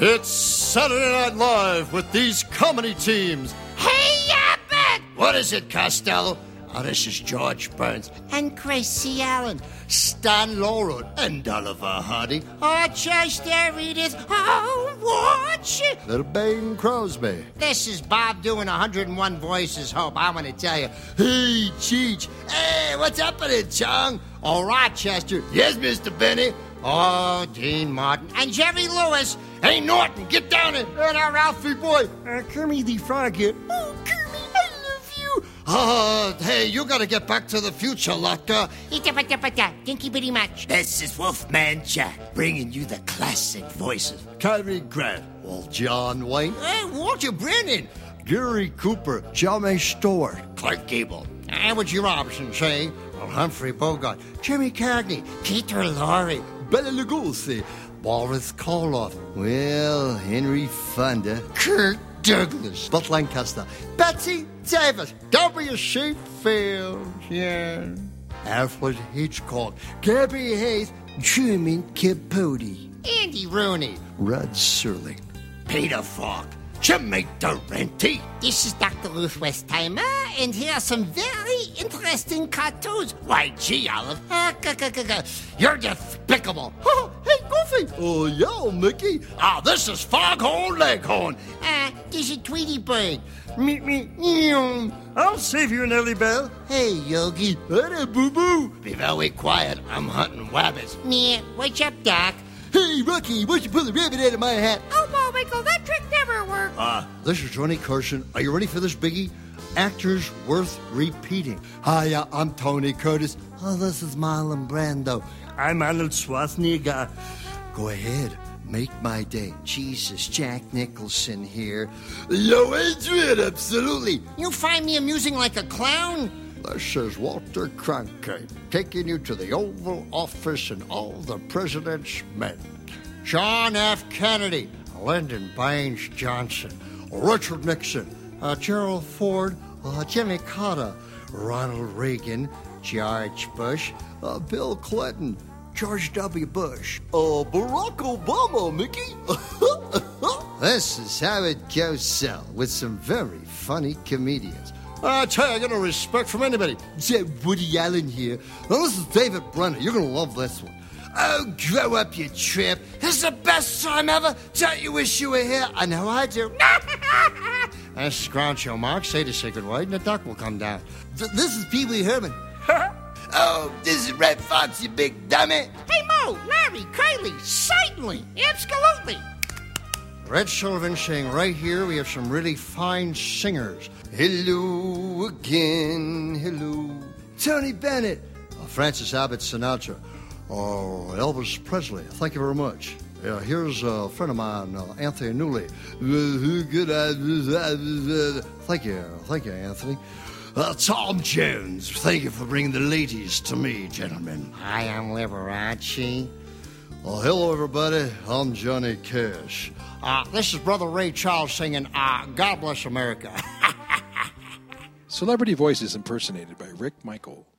It's Saturday Night Live with these comedy teams. Hey, Abbott! What is it, Costello? Oh, this is George Burns And Gracie Allen. Stan Laurel and Oliver Hardy. Oh, just there it is. Oh, watch it. Little Bing Crosby. This is Bob doing 101 Voices, Hope. I want to tell you. Hey, Cheech. Hey, what's happening, Chong? Oh, Rochester. Yes, Mr. Benny. Oh, Dean Martin. And Jerry Lewis. Hey, Norton, get down here. And our Ralphie boy. Kermit the Frog here. Oh, Kermit, I love you. Hey, you gotta get back to the future, Lotka. Thank you very much. This is Wolfman Jack, bringing you the classic voices. Cary Grant, John Wayne, Walter Brennan, Gary Cooper, Jimmy Stewart, Clark Gable, Woody Robinson, say, Humphrey Bogart, Jimmy Cagney, Peter Lorre, Bela Lugosi, Boris Karloff, Will Henry Fonda, Kirk Douglas, Burt Lancaster, Betsy Davis, W. Sheffield, yeah, Alfred Hitchcock, Gabby Hayes, Truman Capote, Andy Rooney, Rod Serling, Peter Falk, Jimmy Durante. This is Dr. Ruth Westheimer, and here are some very interesting cartoons. Why, gee, Olive. You're despicable. Oh, hey, Goofy. Oh, yo, Mickey. This is Foghorn Leghorn. This is Tweety Bird. Meet me. I'll save you, Nellie Bell. Hey, Yogi. Hey, boo-boo. Be very quiet. I'm hunting wabbits. Yeah, what's up, Doc? Hey, Rocky, why'd you pull the rabbit out of my hat? Oh, Bullwinkle, that trick never worked. This is Johnny Carson. Are you ready for this, Biggie? Actors worth repeating. Hi, I'm Tony Curtis. Oh, this is Marlon Brando. I'm Arnold Schwarzenegger. Go ahead. Make my day. Jesus, Jack Nicholson here. Yo, Adrian, absolutely. You find me amusing like a clown? This is Walter Cronkite, taking you to the Oval Office and all the presidents met. John F. Kennedy, Lyndon Baines Johnson, Richard Nixon, Gerald Ford, Jimmy Carter, Ronald Reagan, George Bush, Bill Clinton, George W. Bush, Barack Obama, Mickey. This is Howard Cosell with some very funny comedians. I tell you, I got no respect from anybody. Woody Allen here. Now, this is David Brenner. You're going to love this one. Oh, grow up, you tramp. This is the best time ever. Don't you wish you were here? I know I do. That's Groucho Marx. Say the sacred word, and the duck will come down. This is Pee Wee Herman. Oh, this is Red Fox, you big dummy. Hey, Mo, Larry, Kylie, certainly, absolutely. Red Sullivan saying right here we have some really fine singers. Hello again, hello. Tony Bennett, Francis Abbott Sinatra, Elvis Presley. Thank you very much. Here's a friend of mine, Anthony Newley. Thank you, Anthony. Tom Jones, thank you for bringing the ladies to me, gentlemen. Hi, I'm Liberace. Hello, everybody. I'm Johnny Cash. This is Brother Ray Charles singing, God Bless America. Celebrity Voices impersonated by Rick Michael.